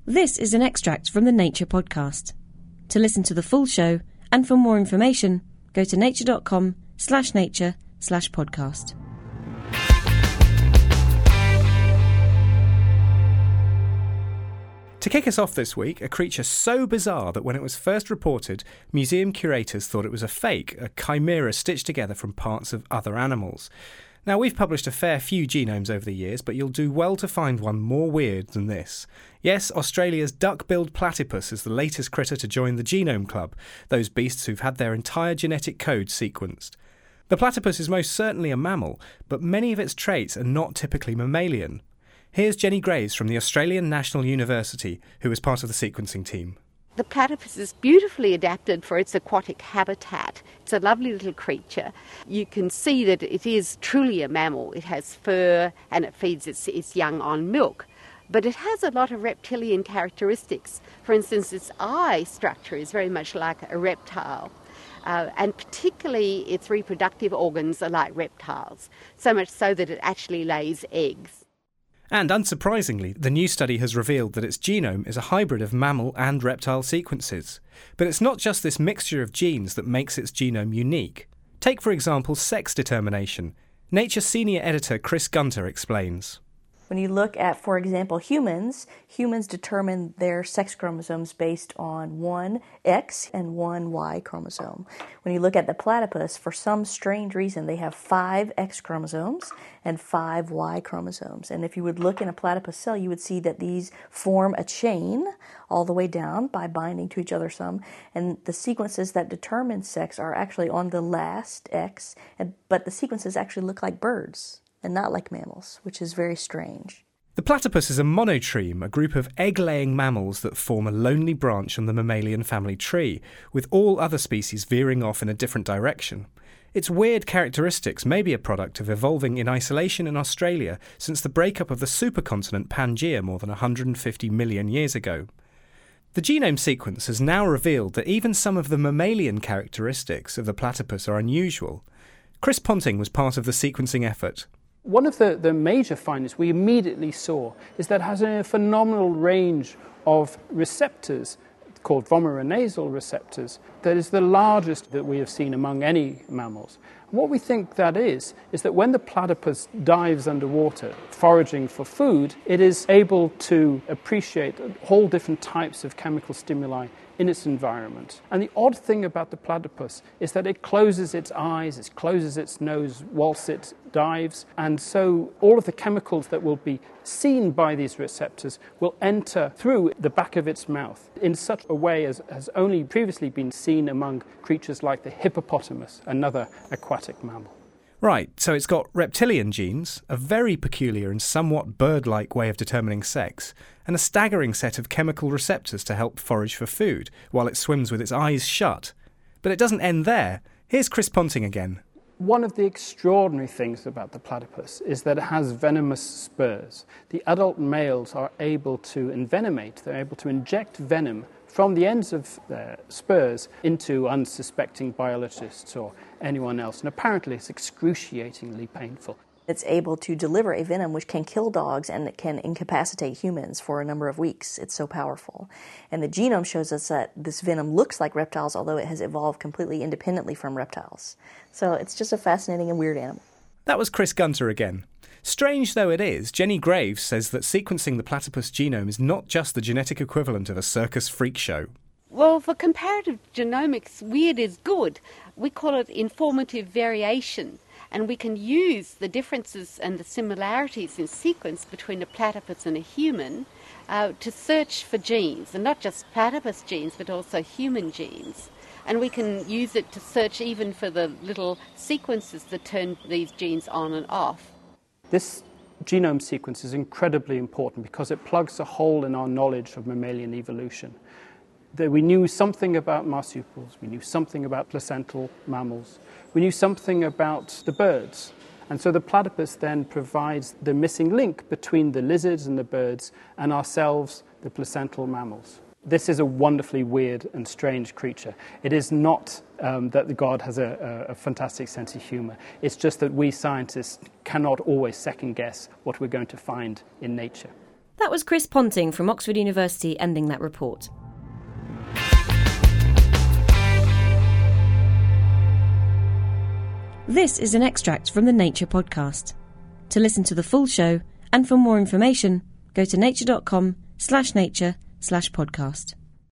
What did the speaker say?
This is an extract from the Nature podcast. To listen to the full show and for more information, go to nature.com/nature/podcast. To kick us off this week, a creature so bizarre that when it was first reported, museum curators thought it was a fake, a chimera stitched together from parts of other animals. Now, we've published a fair few genomes over the years, but you'll do well to find one more weird than this. Yes, Australia's duck-billed platypus is the latest critter to join the Genome Club, those beasts who've had their entire genetic code sequenced. The platypus is most certainly a mammal, but many of its traits are not typically mammalian. Here's Jenny Graves from the Australian National University, who was part of the sequencing team. The platypus is beautifully adapted for its aquatic habitat. It's a lovely little creature. You can see that it is truly a mammal. It has fur and it feeds its young on milk. But it has a lot of reptilian characteristics. For instance, its eye structure is very much like a reptile. And particularly its reproductive organs are like reptiles, so much so that it actually lays eggs. And unsurprisingly, the new study has revealed that its genome is a hybrid of mammal and reptile sequences. But it's not just this mixture of genes that makes its genome unique. Take, for example, sex determination. Nature senior editor Chris Gunter explains. When you look at, for example, humans determine their sex chromosomes based on one X and one Y chromosome. When you look at the platypus, for some strange reason, they have 5 X chromosomes and 5 Y chromosomes. And if you would look in a platypus cell, you would see that these form a chain all the way down by binding to each other some. And the sequences that determine sex are actually on the last X, but the sequences actually look like birds and not like mammals, which is very strange. The platypus is a monotreme, a group of egg-laying mammals that form a lonely branch on the mammalian family tree, with all other species veering off in a different direction. Its weird characteristics may be a product of evolving in isolation in Australia since the breakup of the supercontinent Pangaea more than 150 million years ago. The genome sequence has now revealed that even some of the mammalian characteristics of the platypus are unusual. Chris Ponting was part of the sequencing effort. One of the major findings we immediately saw is that it has a phenomenal range of receptors called vomeronasal receptors that is the largest that we have seen among any mammals. And what we think that is that when the platypus dives underwater foraging for food, it is able to appreciate whole different types of chemical stimuli in its environment. And the odd thing about the platypus is that it closes its eyes, it closes its nose whilst it dives, and so all of the chemicals that will be seen by these receptors will enter through the back of its mouth in such a way as has only previously been seen among creatures like the hippopotamus, another aquatic mammal. Right, so it's got reptilian genes, a very peculiar and somewhat bird-like way of determining sex, and a staggering set of chemical receptors to help forage for food, while it swims with its eyes shut. But it doesn't end there. Here's Chris Ponting again. One of the extraordinary things about the platypus is that it has venomous spurs. The adult males are able to envenomate, they're able to inject venom from the ends of their spurs into unsuspecting biologists or anyone else. And apparently it's excruciatingly painful. It's able to deliver a venom which can kill dogs and it can incapacitate humans for a number of weeks. It's so powerful. And the genome shows us that this venom looks like reptiles, although it has evolved completely independently from reptiles. So it's just a fascinating and weird animal. That was Chris Gunter again. Strange though it is, Jenny Graves says that sequencing the platypus genome is not just the genetic equivalent of a circus freak show. Well, for comparative genomics, weird is good. We call it informative variation. And we can use the differences and the similarities in sequence between a platypus and a human to search for genes, and not just platypus genes, but also human genes. And we can use it to search even for the little sequences that turn these genes on and off. This genome sequence is incredibly important because it plugs a hole in our knowledge of mammalian evolution. We knew something about marsupials, we knew something about placental mammals, we knew something about the birds. And so the platypus then provides the missing link between the lizards and the birds and ourselves, the placental mammals. This is a wonderfully weird and strange creature. It is not that God has a fantastic sense of humor. It's just that we scientists cannot always second guess what we're going to find in nature. That was Chris Ponting from Oxford University ending that report. This is an extract from the Nature podcast. To listen to the full show and for more information, go to nature.com/nature/podcast.